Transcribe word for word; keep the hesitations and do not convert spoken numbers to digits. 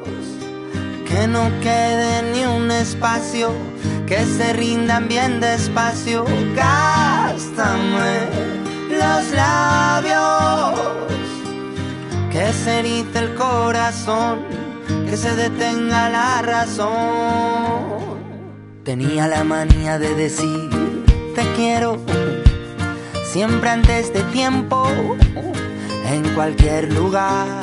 que no quede ni un espacio, que se rindan bien despacio. Gástame los labios, que se erice el corazón, que se detenga la razón. Tenía la manía de decir te quiero, siempre antes de tiempo, en cualquier lugar.